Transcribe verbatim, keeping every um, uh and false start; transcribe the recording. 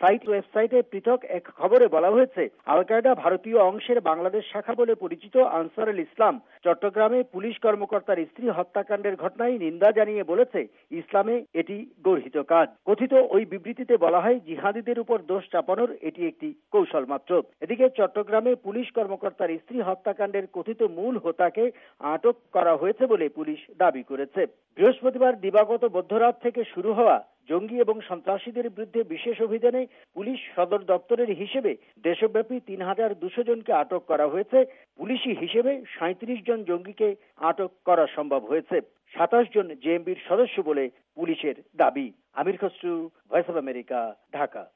Site ওয়েবসাইটে পৃথক এক খবরে বলা হয়েছে, আল কায়দা ভারতীয় অংশের বাংলাদেশ শাখা বলে পরিচিত আনসারুল ইসলাম চট্টগ্রামে পুলিশ কর্মকর্তার স্ত্রী হত্যাকাণ্ডের ঘটনায় নিন্দা জানিয়ে বলেছে, ইসলামে এটি গর্হিত কাজ। কথিত ওই বিবৃতিতে বলা হয়, জিহাদিদের উপর দোষ চাপানোর এটি একটি কৌশল মাত্র। এদিকে চট্টগ্রামে পুলিশ কর্মকর্তার স্ত্রী হত্যাকাণ্ডের কথিত মূল হোতাকে আটক করা হয়েছে বলে পুলিশ দাবি করেছে। বৃহস্পতিবার দিবাগত মধ্যরাত থেকে শুরু হওয়া জঙ্গি এবং সন্ত্রাসীদের বিরুদ্ধে বিশেষ অভিযানে পুলিশ সদর দপ্তরের হিসেবে দেশব্যাপী তিন হাজার দুশো জনকে আটক করা হয়েছে। পুলিশি হিসেবে সাঁত্রিশ জন জঙ্গিকে আটক করা সম্ভব হয়েছে। সাতাশ জন জেএমবির সদস্য বলে পুলিশের দাবি। Amir Khasru, Voice of America, Dhaka.